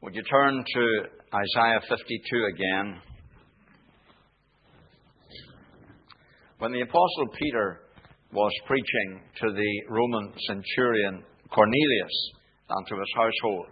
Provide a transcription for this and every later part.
Would you turn to Isaiah 52 again? When the Apostle Peter was preaching to the Roman centurion Cornelius and to his household,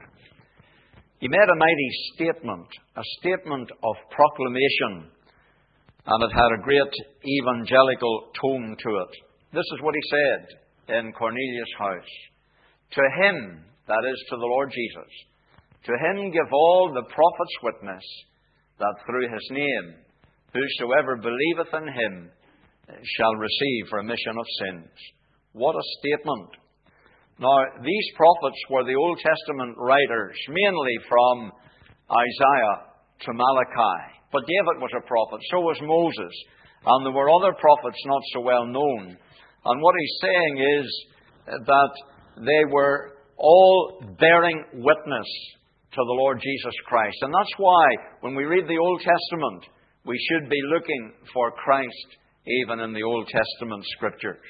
he made a mighty statement, a statement of proclamation, and it had a great evangelical tone to it. This is what he said in Cornelius' house. To him, that is to the Lord Jesus, to him give all the prophets witness that through his name whosoever believeth in him shall receive remission of sins. What a statement. Now, these prophets were the Old Testament writers, mainly from Isaiah to Malachi. But David was a prophet, so was Moses. And there were other prophets not so well known. And what he's saying is that they were all bearing witness to the Lord Jesus Christ. And that's why, when we read the Old Testament, we should be looking for Christ even in the Old Testament Scriptures.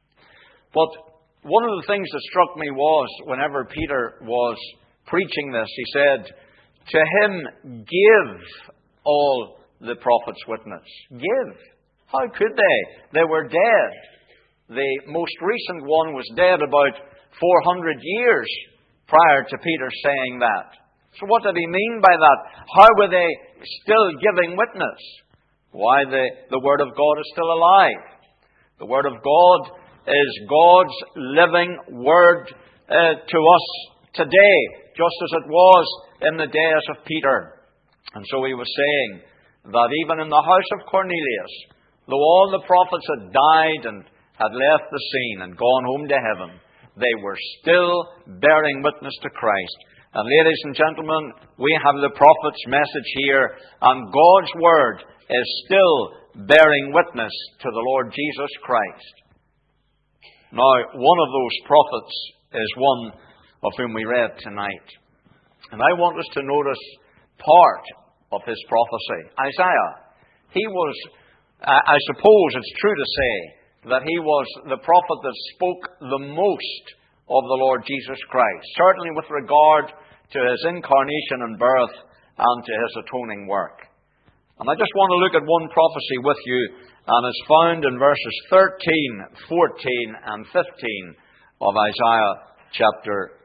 But one of the things that struck me was, whenever Peter was preaching this, he said, to him give all the prophets witness. Give. How could they? They were dead. The most recent one was dead about 400 years prior to Peter saying that. So what did he mean by that? How were they still giving witness? Why, the Word of God is still alive. The Word of God is God's living Word to us today, just as it was in the days of Peter. And so he was saying that even in the house of Cornelius, though all the prophets had died and had left the scene and gone home to heaven, they were still bearing witness to Christ. And ladies and gentlemen, we have the prophet's message here, and God's Word is still bearing witness to the Lord Jesus Christ. Now, one of those prophets is one of whom we read tonight. And I want us to notice part of his prophecy. Isaiah, he was, I suppose it's true to say, that he was the prophet that spoke the most of the Lord Jesus Christ, certainly with regard to his incarnation and birth and to his atoning work. And I just want to look at one prophecy with you, and it's found in verses 13, 14, and 15 of Isaiah chapter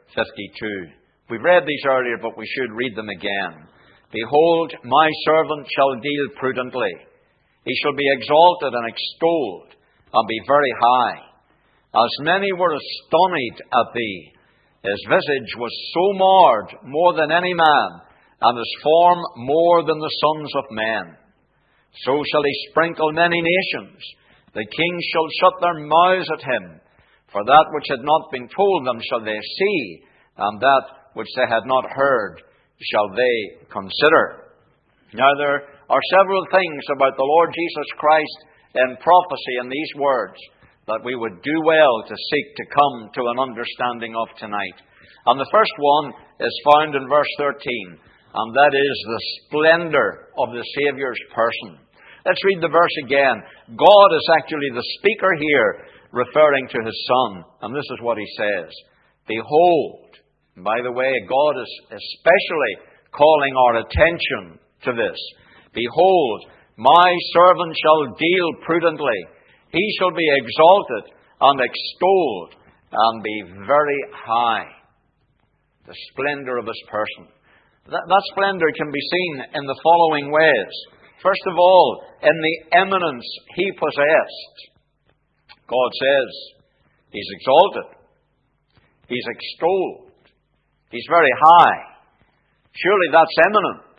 52. We've read these earlier, but we should read them again. Behold, my servant shall deal prudently. He shall be exalted and extolled, and be very high. As many were astonied at thee, his visage was so marred more than any man, and his form more than the sons of men. So shall he sprinkle many nations. The kings shall shut their mouths at him. For that which had not been told them shall they see, and that which they had not heard shall they consider. Now there are several things about the Lord Jesus Christ in prophecy in these words that we would do well to seek to come to an understanding of tonight. And the first one is found in verse 13, and that is the splendor of the Saviour's person. Let's read the verse again. God is actually the speaker here, referring to his Son. And this is what he says. Behold, and by the way, God is especially calling our attention to this. Behold, my servant shall deal prudently. He shall be exalted and extolled and be very high. The splendor of his person. That splendor can be seen in the following ways. First of all, in the eminence he possessed. God says he's exalted. He's extolled. He's very high. Surely that's eminence.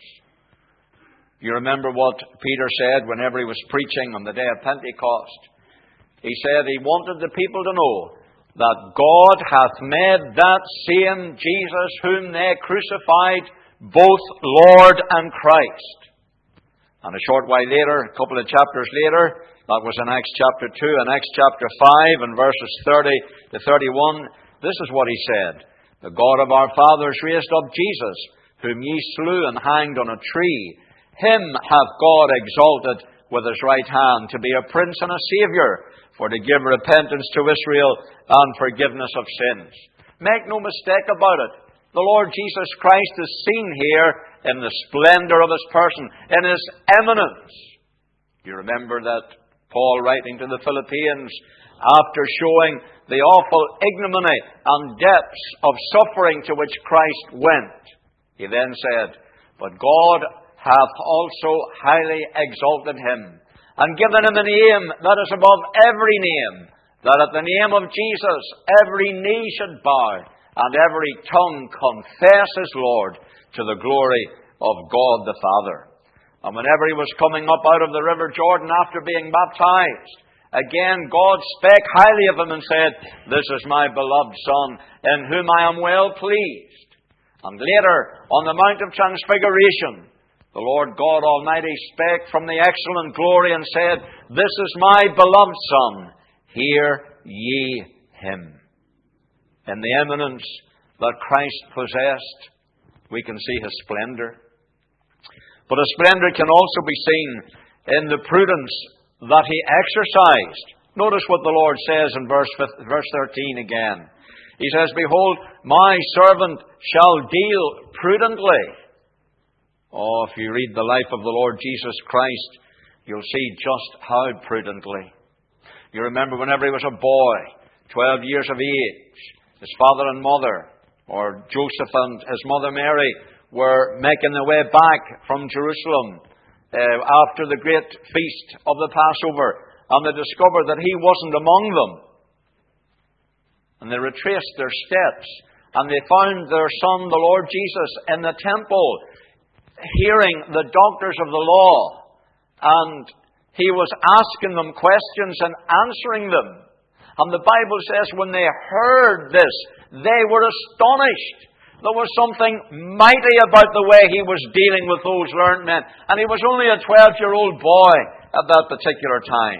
You remember what Peter said whenever he was preaching on the day of Pentecost. He said he wanted the people to know that God hath made that same Jesus whom they crucified both Lord and Christ. And a short while later, a couple of chapters later, that was in Acts chapter 2 and Acts chapter 5 and verses 30 to 31, this is what he said. The God of our fathers raised up Jesus, whom ye slew and hanged on a tree. Him hath God exalted with his right hand to be a prince and a saviour, for to give repentance to Israel and forgiveness of sins. Make no mistake about it. The Lord Jesus Christ is seen here in the splendor of His person, in His eminence. You remember that Paul, writing to the Philippians, after showing the awful ignominy and depths of suffering to which Christ went, he then said, "But God hath also highly exalted Him, and given Him a name that is above every name, that at the name of Jesus every knee should bow, and every tongue confess as Lord, to the glory of God the Father." And whenever He was coming up out of the river Jordan after being baptized, again God spake highly of Him and said, "This is my beloved Son, in whom I am well pleased." And later, on the Mount of Transfiguration, the Lord God Almighty spake from the excellent glory and said, "This is my beloved Son, hear ye Him." In the eminence that Christ possessed, we can see His splendor. But His splendor can also be seen in the prudence that He exercised. Notice what the Lord says in verse 13 again. He says, "Behold, my servant shall deal prudently." Oh, if you read the life of the Lord Jesus Christ, you'll see just how prudently. You remember whenever He was a boy, 12 years of age, his father and mother, or Joseph and his mother Mary, were making their way back from Jerusalem after the great feast of the Passover, and they discovered that He wasn't among them. And they retraced their steps, and they found their son, the Lord Jesus, in the temple, hearing the doctors of the law, and He was asking them questions and answering them. And the Bible says when they heard this, they were astonished. There was something mighty about the way He was dealing with those learned men. And He was only a 12-year-old boy at that particular time.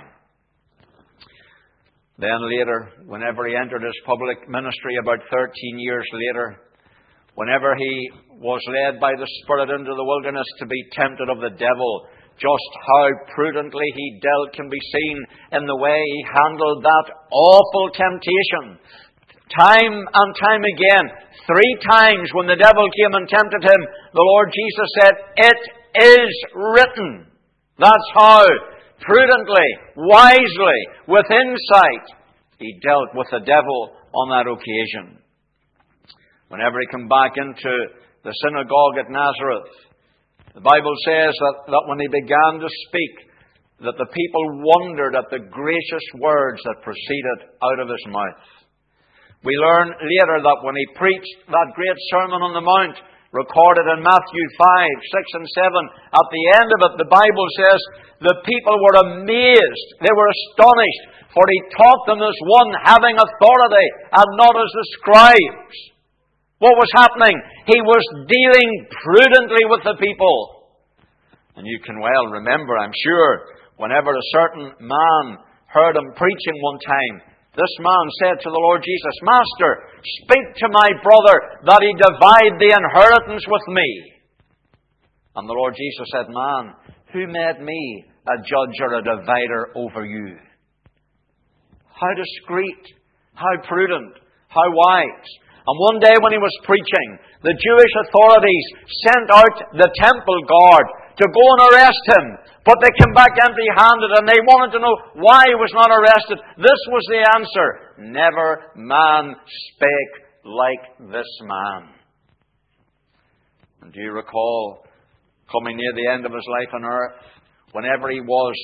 Then later, whenever He entered His public ministry, about 13 years later, whenever He was led by the Spirit into the wilderness to be tempted of the devil, just how prudently He dealt can be seen in the way He handled that awful temptation. Time and time again, 3 times when the devil came and tempted Him, the Lord Jesus said, "It is written." That's how prudently, wisely, with insight, He dealt with the devil on that occasion. Whenever He came back into the synagogue at Nazareth, the Bible says that when He began to speak, that the people wondered at the gracious words that proceeded out of His mouth. We learn later that when He preached that great Sermon on the Mount, recorded in Matthew 5, 6 and 7, at the end of it, the Bible says, the people were amazed. They were astonished, for He taught them as one having authority and not as the scribes. What was happening? He was dealing prudently with the people. And you can well remember, I'm sure, whenever a certain man heard Him preaching one time, this man said to the Lord Jesus, "Master, speak to my brother that he divide the inheritance with me." And the Lord Jesus said, "Man, who made me a judge or a divider over you?" How discreet, how prudent, how wise. And one day when He was preaching, the Jewish authorities sent out the temple guard to go and arrest Him. But they came back empty-handed, and they wanted to know why He was not arrested. This was the answer: "Never man spake like this man." And do you recall, coming near the end of His life on earth, whenever He was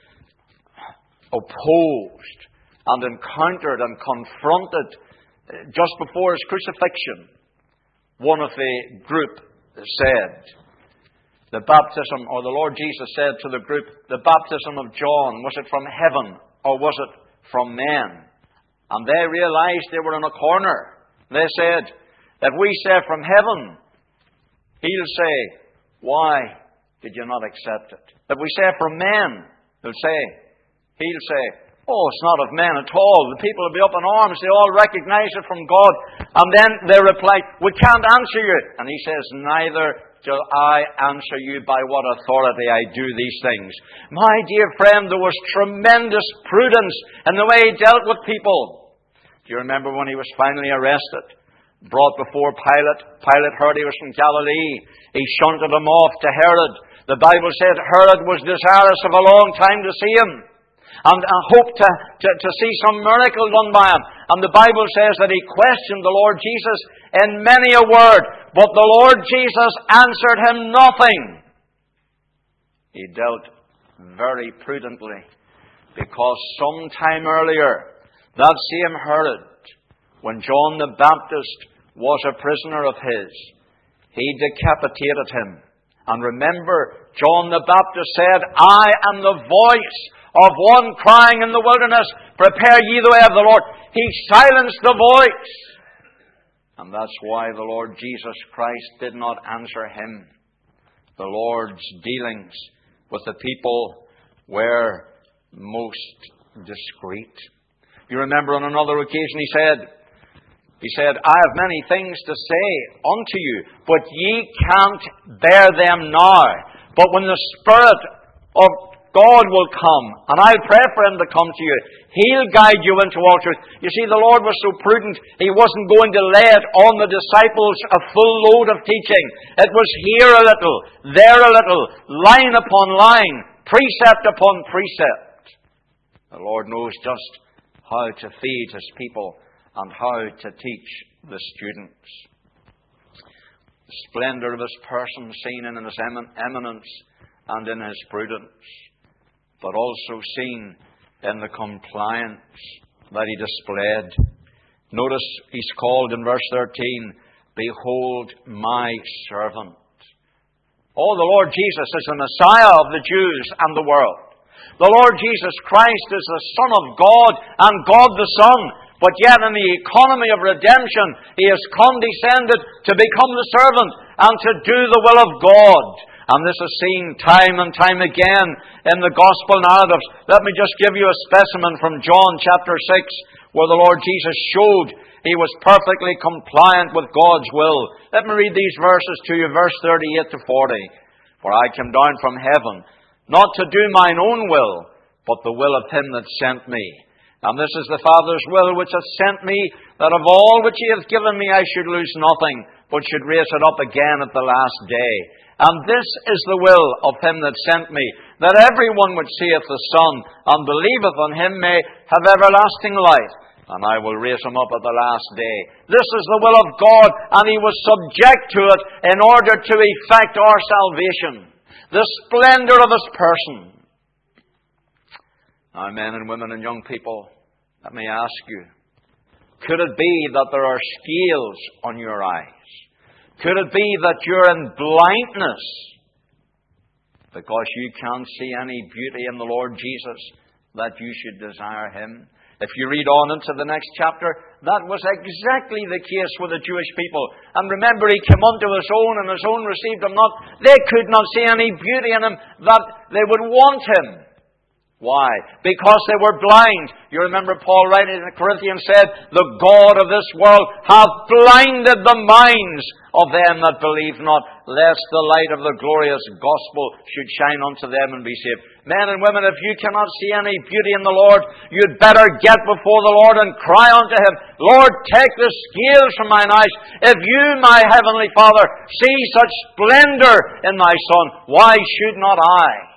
opposed and encountered and confronted just before His crucifixion, one of the group said, the baptism, or the Lord Jesus said to the group, "The baptism of John, was it from heaven or was it from men?" And they realized they were in a corner. They said, "If we say from heaven, He'll say, 'Why did you not accept it?' If we say from men, He'll say, 'Oh, it's not of men at all.' The people will be up in arms. They all recognize it from God." And then they replied, "We can't answer you." And He says, "Neither shall I answer you by what authority I do these things." My dear friend, there was tremendous prudence in the way He dealt with people. Do you remember when He was finally arrested? brought before Pilate. Pilate heard he was from Galilee. He shunted him off to Herod. The Bible said Herod was desirous of a long time to see him and hoped to see some miracle done by him. And the Bible says that he questioned the Lord Jesus in many a word, but the Lord Jesus answered him nothing. He dealt very prudently, because some time earlier, that same Herod, when John the Baptist was a prisoner of his, he decapitated him. And remember, John the Baptist said, I am the voice of one crying in the wilderness, prepare ye the way of the Lord. He silenced the voice. And that's why the Lord Jesus Christ did not answer him. The Lord's dealings with the people were most discreet. You remember on another occasion He said, I have many things to say unto you, but ye can't bear them now. But when the Spirit of God will come, and I'll pray for Him to come to you, He'll guide you into all truth. You see, the Lord was so prudent, He wasn't going to lay it on the disciples a full load of teaching. It was here a little, there a little, line upon line, precept upon precept. The Lord knows just how to feed His people and how to teach the students. The splendor of His person seen in His eminence and in His prudence, but also seen in the compliance that He displayed. Notice He's called in verse 13, Behold my servant. Oh, the Lord Jesus is the Messiah of the Jews and the world. The Lord Jesus Christ is the Son of God and God the Son. But yet in the economy of redemption, He has condescended to become the servant and to do the will of God. And this is seen time and time again in the gospel narratives. Let me just give you a specimen from John chapter 6, where the Lord Jesus showed He was perfectly compliant with God's will. Let me read these verses to you, verse 38 to 40. For I came down from heaven, not to do mine own will, but the will of Him that sent me. And this is the Father's will which hath sent me, that of all which He hath given me I should lose nothing, but should raise it up again at the last day. And this is the will of Him that sent me, that every one which seeth the Son and believeth on Him may have everlasting life, and I will raise him up at the last day. This is the will of God, and He was subject to it in order to effect our salvation. The splendor of His person. Now, men and women and young people, let me ask you, could it be that there are scales on your eyes? Could it be that you're in blindness because you can't see any beauty in the Lord Jesus that you should desire Him? If you read on into the next chapter, that was exactly the case with the Jewish people. And remember, He came unto His own, and His own received Him not. They could not see any beauty in Him that they would want Him. Why? Because they were blind. You remember Paul writing in the Corinthians said, The God of this world hath blinded the minds of them that believe not, lest the light of the glorious gospel should shine unto them and be saved. Men and women, if you cannot see any beauty in the Lord, you'd better get before the Lord and cry unto Him, Lord, take the scales from mine eyes. If you, my heavenly Father, see such splendor in thy Son, why should not I?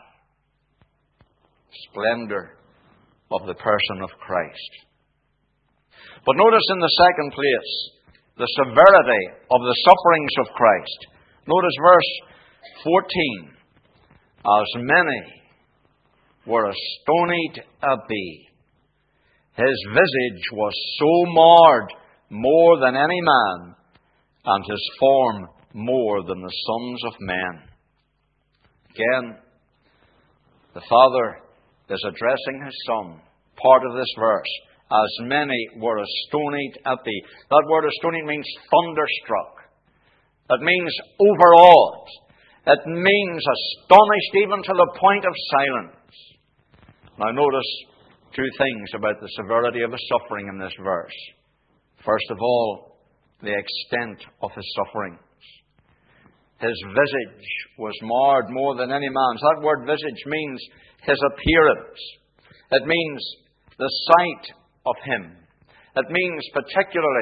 Splendor of the person of Christ. But notice in the second place, the severity of the sufferings of Christ. Notice verse 14. As many were astonied at thee, His visage was so marred more than any man, and His form more than the sons of men. Again, the Father is addressing His Son. Part of this verse. As many were astonied at thee. That word astonied means thunderstruck. It means overawed. It means astonished even to the point of silence. Now notice two things about the severity of His suffering in this verse. First of all, the extent of His sufferings. His visage was marred more than any man's. That word visage means His appearance. It means the sight of Him. It means particularly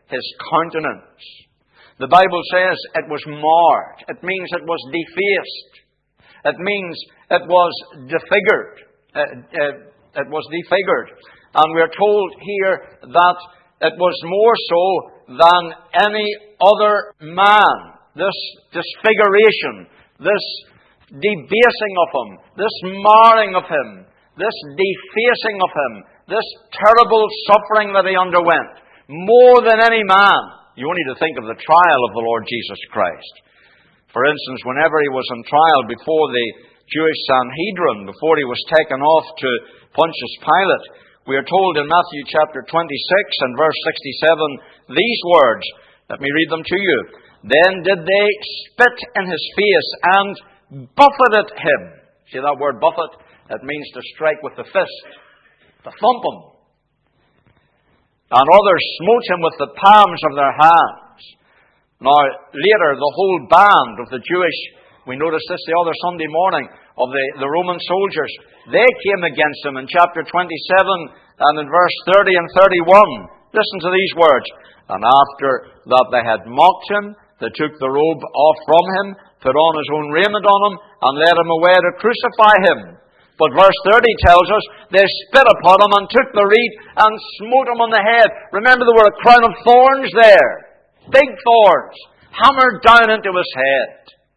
his countenance. The Bible says it was marred. It means it was defaced. It means it was disfigured. It was disfigured. And we're told here that it was more so than any other man. This disfiguration, this debasing of him, this marring of him, this defacing of him, this terrible suffering that he underwent, more than any man. You only need to think of the trial of the Lord Jesus Christ. For instance, whenever he was on trial before the Jewish Sanhedrin, before he was taken off to Pontius Pilate, we are told in Matthew chapter 26 and verse 67 these words. Let me read them to you. Then did they spit in his face and buffeted him. See that word buffet? It means to strike with the fist, to thump him. And others smote him with the palms of their hands. Now, later, the whole band of the Jewish, we noticed this the other Sunday morning, of the Roman soldiers, they came against him in chapter 27 and in verse 30 and 31. Listen to these words. And after that they had mocked him, they took the robe off from him, put on his own raiment on him, and led him away to crucify him. But verse 30 tells us they spit upon him and took the reed and smote him on the head. Remember, there were a crown of thorns there. Big thorns. Hammered down into his head.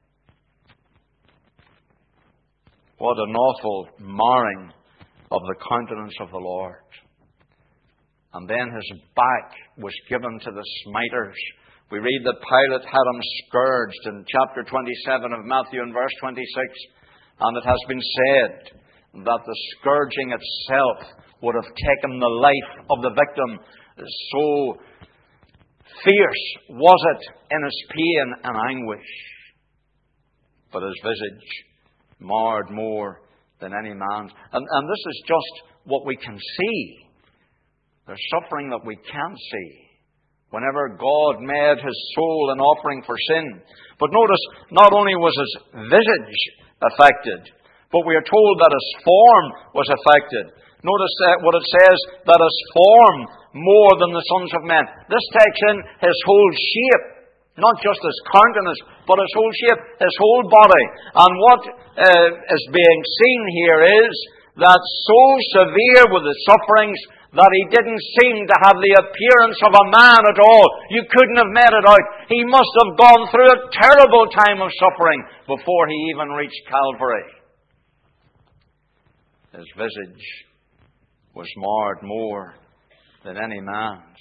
What an awful marring of the countenance of the Lord. And then his back was given to the smiters. We read that Pilate had him scourged in chapter 27 of Matthew and verse 26. And it has been said that the scourging itself would have taken the life of the victim. So fierce was it in his pain and anguish. But his visage marred more than any man's. And this is just what we can see. There's suffering that we can't see. Whenever God made his soul an offering for sin. But notice, not only was his visage affected, but we are told that his form was affected. Notice what it says, that his form more than the sons of men. This takes in his whole shape. Not just his countenance, but his whole shape, his whole body. And what is being seen here is that so severe were the sufferings that he didn't seem to have the appearance of a man at all. You couldn't have made it out. He must have gone through a terrible time of suffering before he even reached Calvary. His visage was marred more than any man's.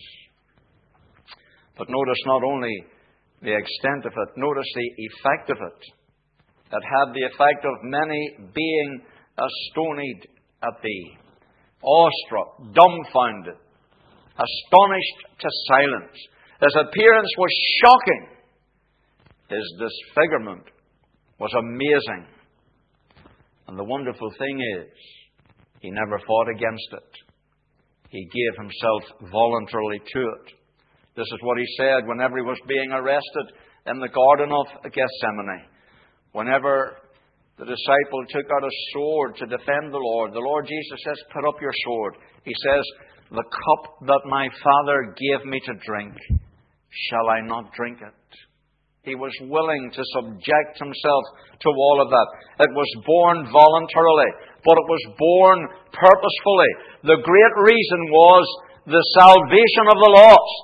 But notice not only the extent of it, notice the effect of it. It had the effect of many being astonied at thee, awestruck, dumbfounded, astonished to silence. His appearance was shocking. His disfigurement was amazing. And the wonderful thing is, he never fought against it. He gave himself voluntarily to it. This is what he said whenever he was being arrested in the Garden of Gethsemane. Whenever the disciple took out a sword to defend the Lord Jesus says, put up your sword. He says, the cup that my Father gave me to drink, shall I not drink it? He was willing to subject himself to all of that. It was born voluntarily, but it was born purposefully. The great reason was the salvation of the lost.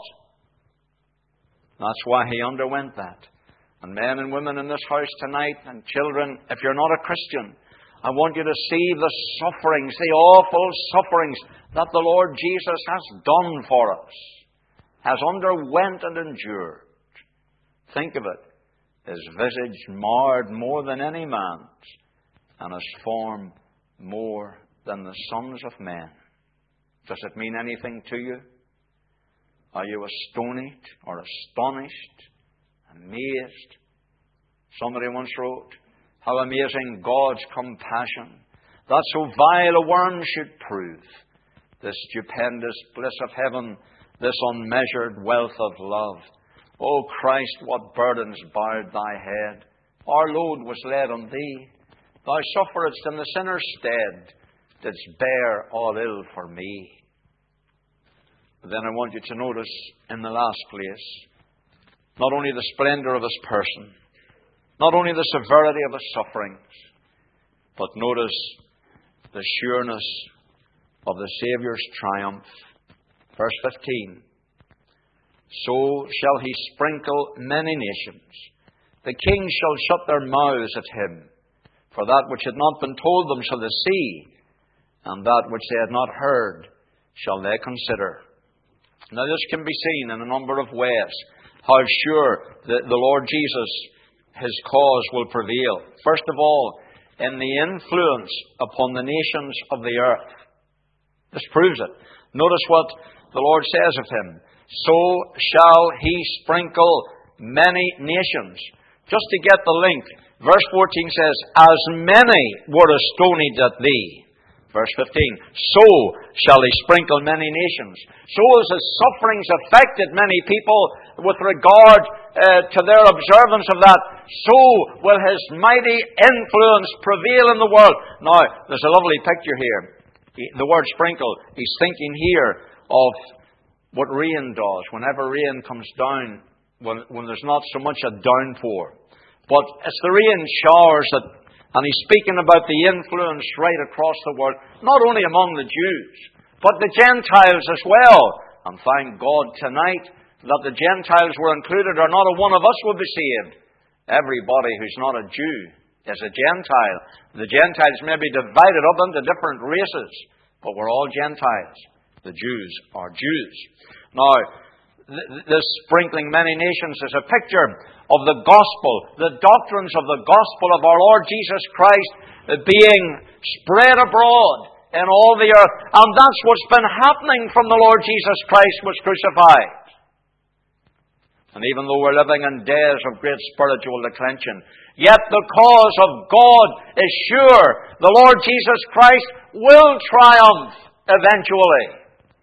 That's why he underwent that. And men and women in this house tonight, and children, if you're not a Christian, I want you to see the sufferings, the awful sufferings that the Lord Jesus has done for us, has underwent and endured. Think of it. His visage marred more than any man's, and his form more than the sons of men. Does it mean anything to you? Are you astonished or astonished? Amazed? Somebody once wrote, how amazing God's compassion, that so vile a worm should prove this stupendous bliss of heaven, this unmeasured wealth of love. O Christ, what burdens bowed thy head. Our load was laid on thee. Thou sufferedst in the sinner's stead, didst bear all ill for me. Then I want you to notice in the last place, not only the splendor of His person, not only the severity of His sufferings, but notice the sureness of the Saviour's triumph. Verse 15. So shall He sprinkle many nations. The kings shall shut their mouths at Him. For that which had not been told them shall they see, and that which they had not heard shall they consider. Now this can be seen in a number of ways, how sure the Lord Jesus, His cause will prevail. First of all, in the influence upon the nations of the earth. This proves it. Notice what the Lord says of Him. So shall He sprinkle many nations. Just to get the link, verse 14 says, as many were astonished at Thee. Verse 15, so shall He sprinkle many nations. So as His sufferings affected many people with regard to their observance of that, so will His mighty influence prevail in the world. Now, there's a lovely picture here. The word sprinkle, he's thinking here of what rain does. Whenever rain comes down, when there's not so much a downpour. But it's the rain showers that, and he's speaking about the influence right across the world, not only among the Jews, but the Gentiles as well. And thank God tonight that the Gentiles were included, or not a one of us will be saved. Everybody who's not a Jew is a Gentile. The Gentiles may be divided up into different races, but we're all Gentiles. The Jews are Jews. Now, this sprinkling many nations is a picture of the gospel, the doctrines of the gospel of our Lord Jesus Christ being spread abroad in all the earth. And that's what's been happening from the Lord Jesus Christ was crucified. And even though we're living in days of great spiritual declension, yet the cause of God is sure. The Lord Jesus Christ will triumph eventually.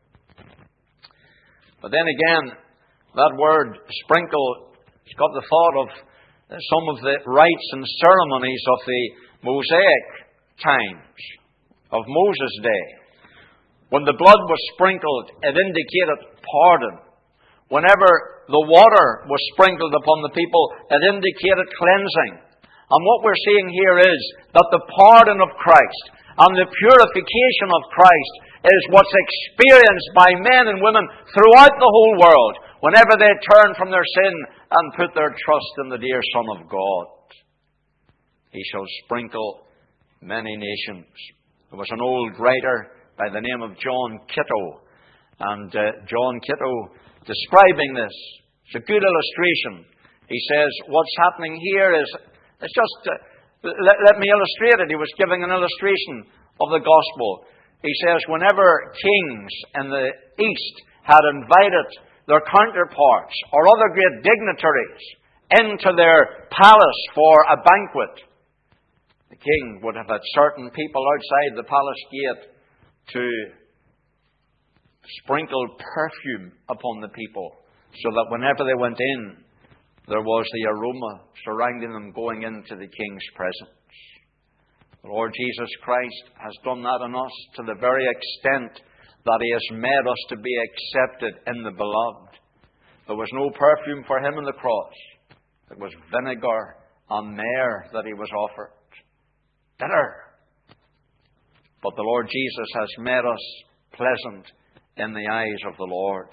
But then again, that word sprinkle has got the thought of some of the rites and ceremonies of the Mosaic times, of Moses' day. When the blood was sprinkled, it indicated pardon. Whenever the water was sprinkled upon the people, it indicated cleansing. And what we're seeing here is that the pardon of Christ and the purification of Christ is what's experienced by men and women throughout the whole world whenever they turn from their sin and put their trust in the dear Son of God. He shall sprinkle many nations. There was an old writer by the name of John Kitto, and John Kitto, describing this, it's a good illustration. He says, what's happening here is, it's just, let me illustrate it. He was giving an illustration of the gospel. He says, whenever kings in the East had invited their counterparts or other great dignitaries into their palace for a banquet, the king would have had certain people outside the palace gate to sprinkle perfume upon the people, so that whenever they went in, there was the aroma surrounding them going into the king's presence. The Lord Jesus Christ has done that in us to the very extent that He has made us to be accepted in the Beloved. There was no perfume for Him on the cross. It was vinegar and myrrh that He was offered. Bitter. But the Lord Jesus has made us pleasant in the eyes of the Lord.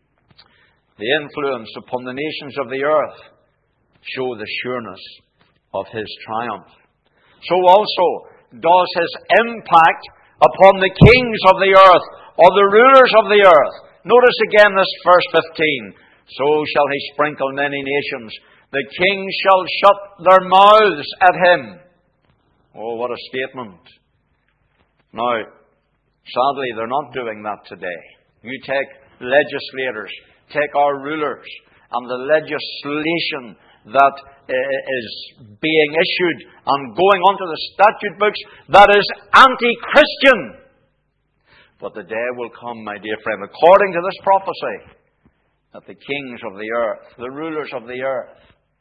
The influence upon the nations of the earth show the sureness of His triumph. So also does His impact upon the kings of the earth, or the rulers of the earth. Notice again this verse 15. So shall He sprinkle many nations. The kings shall shut their mouths at Him. Oh, what a statement. Now, sadly, they're not doing that today. You take legislators, take our rulers, and the legislation that is being issued and going onto the statute books that is anti-Christian. But the day will come, my dear friend, according to this prophecy, that the kings of the earth, the rulers of the earth,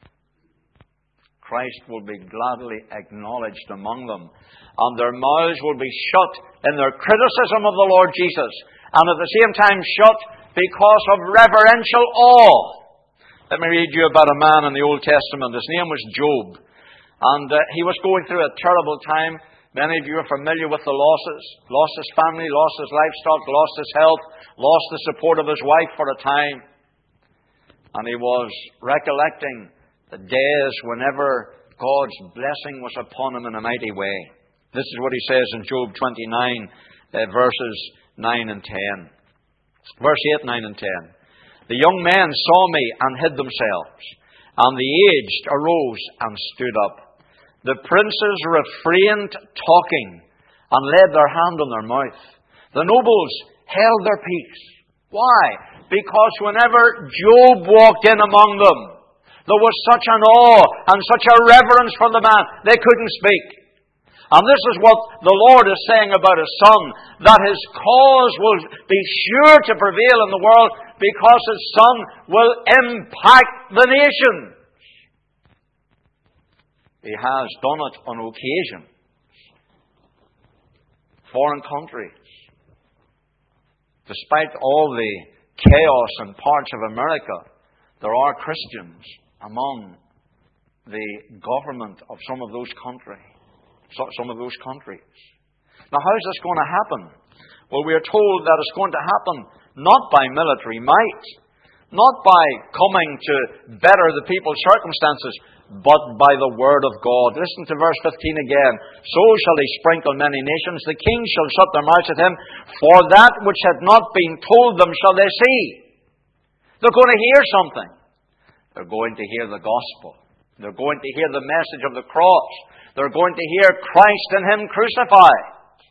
Christ will be gladly acknowledged among them, and their mouths will be shut in their criticism of the Lord Jesus, and at the same time shut because of reverential awe. Let me read you about a man in the Old Testament. His name was Job. And he was going through a terrible time. Many of you are familiar with the losses. Lost his family, lost his livestock, lost his health, lost the support of his wife for a time. And he was recollecting the days whenever God's blessing was upon him in a mighty way. This is what he says in Job 29, verses 9 and 10. Verse 8, 9 and 10. The young men saw me and hid themselves, and the aged arose and stood up. The princes refrained talking and laid their hand on their mouth. The nobles held their peace. Why? Because whenever Job walked in among them, there was such an awe and such a reverence for the man, they couldn't speak. And this is what the Lord is saying about His Son, that His cause will be sure to prevail in the world because His Son will impact the nation. He has done it on occasion. Foreign countries. Despite all the chaos in parts of America, there are Christians among the government of some of those countries. Now, how is this going to happen? Well, we are told that it's going to happen not by military might, not by coming to better the people's circumstances, but by the word of God. Listen to verse 15 again. So shall He sprinkle many nations. The kings shall shut their mouths at Him. For that which had not been told them shall they see. They're going to hear something. They're going to hear the gospel. They're going to hear the message of the cross. They're going to hear Christ and Him crucified.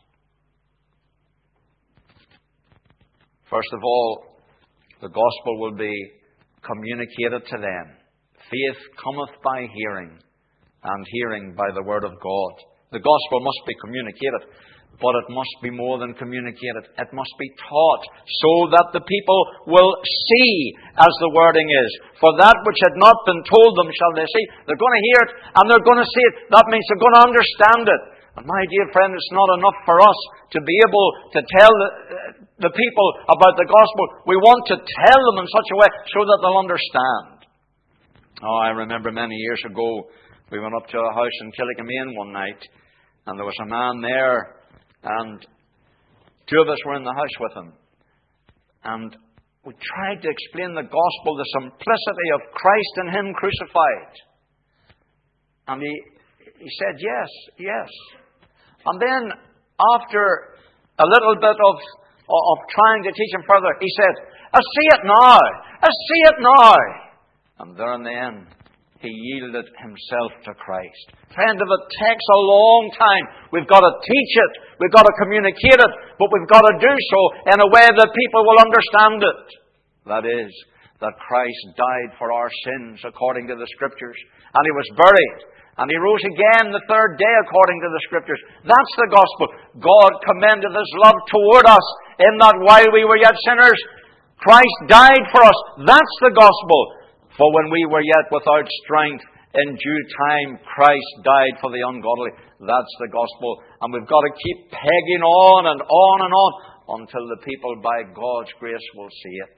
First of all, the gospel will be communicated to them. Faith cometh by hearing, and hearing by the word of God. The gospel must be communicated, but it must be more than communicated. It must be taught so that the people will see, as the wording is. For that which had not been told them shall they see. They're going to hear it, and they're going to see it. That means they're going to understand it. And my dear friend, it's not enough for us to be able to tell the people about the gospel. We want to tell them in such a way so that they'll understand. Oh, I remember many years ago, we went up to a house in Killickamain one night, and there was a man there, and two of us were in the house with him. And we tried to explain the gospel, the simplicity of Christ and Him crucified. And he said, yes, yes. And then, after a little bit of trying to teach him further, he said, I see it now. I see it now. And there in the end, he yielded himself to Christ. Friend, if it takes a long time, we've got to teach it, we've got to communicate it, but we've got to do so in a way that people will understand it. That is, that Christ died for our sins according to the Scriptures, and He was buried, and He rose again the third day according to the Scriptures. That's the gospel. God commended His love toward us in that while we were yet sinners, Christ died for us. That's the gospel. For when we were yet without strength, in due time Christ died for the ungodly. That's the gospel. And we've got to keep pegging on and on and on until the people by God's grace will see it.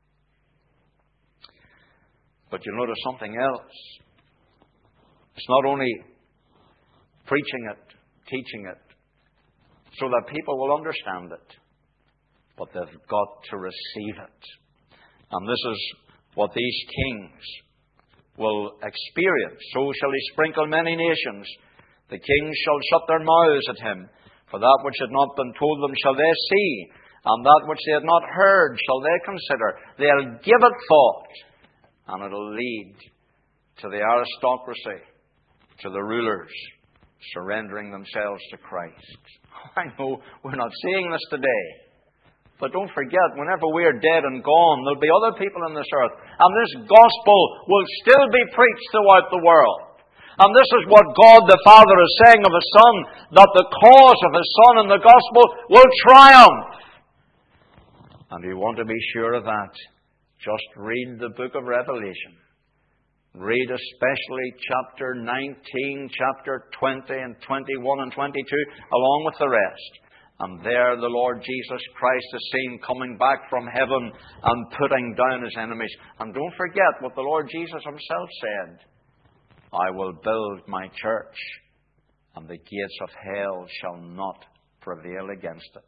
But you'll notice something else. It's not only preaching it, teaching it, so that people will understand it, but they've got to receive it. And this is what these kings will experience. So shall He sprinkle many nations. The kings shall shut their mouths at Him. For that which had not been told them shall they see, and that which they had not heard shall they consider. They'll give it thought, and it'll lead to the aristocracy, to the rulers, surrendering themselves to Christ. I know we're not seeing this today. But don't forget, whenever we are dead and gone, there'll be other people on this earth. And this gospel will still be preached throughout the world. And this is what God the Father is saying of His Son, that the cause of His Son and the gospel will triumph. And you want to be sure of that, just read the book of Revelation. Read especially chapter 19, chapter 20 and 21 and 22, along with the rest. And there the Lord Jesus Christ is seen coming back from heaven and putting down his enemies. And don't forget what the Lord Jesus himself said. I will build my church, and the gates of hell shall not prevail against it.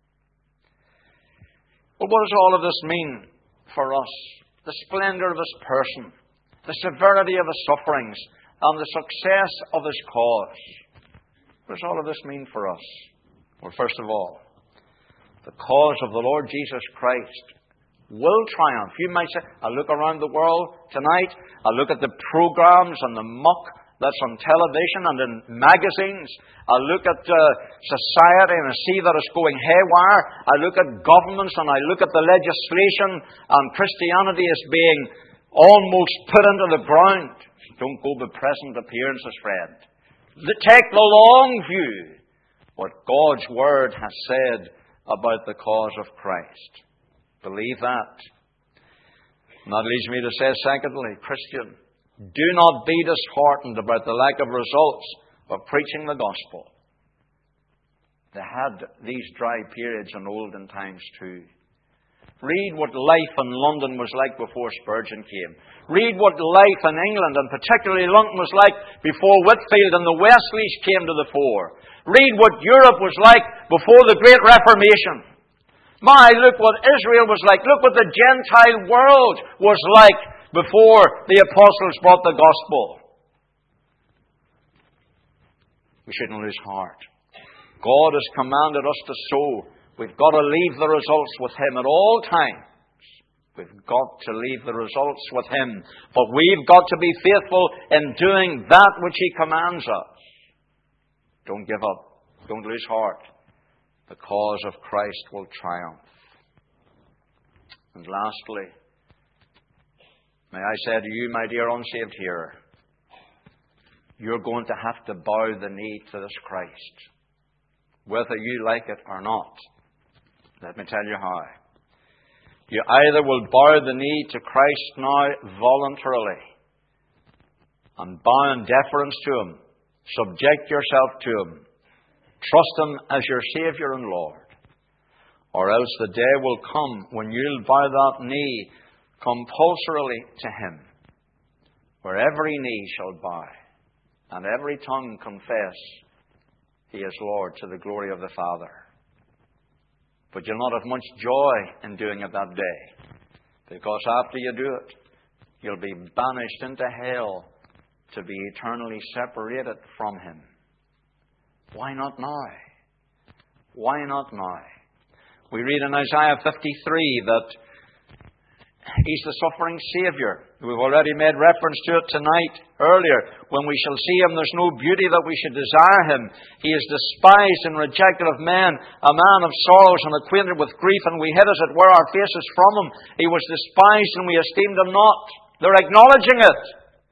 Well, what does all of this mean for us? The splendor of his person, the severity of his sufferings, and the success of his cause. What does all of this mean for us? Well, first of all, the cause of the Lord Jesus Christ will triumph. You might say, I look around the world tonight, I look at the programs and the muck that's on television and in magazines. I look at society and I see that it's going haywire. I look at governments and I look at the legislation, and Christianity is being almost put into the ground. Don't go by present appearances, friend. Take the long view. What God's Word has said about the cause of Christ. Believe that. And that leads me to say, secondly, Christian, do not be disheartened about the lack of results of preaching the gospel. They had these dry periods in olden times too. Read what life in London was like before Spurgeon came. Read what life in England, and particularly London, was like before Whitefield and the Wesleys came to the fore. Read what Europe was like before the Great Reformation. My, look what Israel was like. Look what the Gentile world was like before the apostles brought the gospel. We shouldn't lose heart. God has commanded us to sow. We've got to leave the results with him at all times. We've got to leave the results with him. But we've got to be faithful in doing that which he commands us. Don't give up. Don't lose heart. The cause of Christ will triumph. And lastly, may I say to you, my dear unsaved hearer, you're going to have to bow the knee to this Christ, whether you like it or not. Let me tell you how. You either will bow the knee to Christ now voluntarily and bow in deference to him, subject yourself to him, trust him as your Saviour and Lord, or else the day will come when you'll bow that knee compulsorily to him, where every knee shall bow and every tongue confess he is Lord, to the glory of the Father. But you'll not have much joy in doing it that day, because after you do it, you'll be banished into hell to be eternally separated from him. Why not now? Why not now? We read in Isaiah 53 that he's the suffering Saviour. We've already made reference to it tonight, earlier. When we shall see him, there's no beauty that we should desire him. He is despised and rejected of men, a man of sorrows and acquainted with grief, and we hid, as it were, our faces from him. He was despised and we esteemed him not. They're acknowledging it.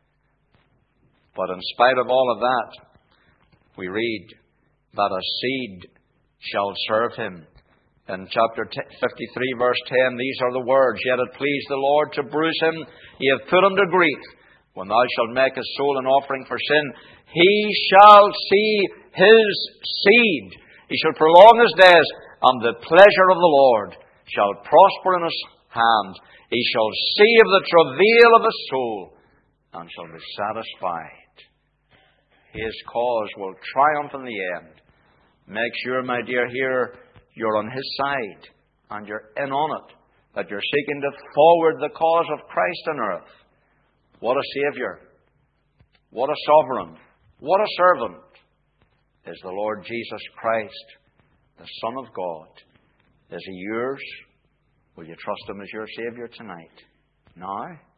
But in spite of all of that, we read that a seed shall serve him. In chapter 53, verse 10, these are the words, Yet it pleased the Lord to bruise him, he hath put him to grief. When thou shalt make his soul an offering for sin, he shall see his seed. He shall prolong his days, and the pleasure of the Lord shall prosper in his hand. He shall see of the travail of his soul, and shall be satisfied. His cause will triumph in the end. Make sure, my dear hearer, you're on his side, and you're in on it, that you're seeking to forward the cause of Christ on earth. What a Saviour, what a sovereign, what a servant is the Lord Jesus Christ, the Son of God. Is he yours? Will you trust him as your Saviour tonight? Now?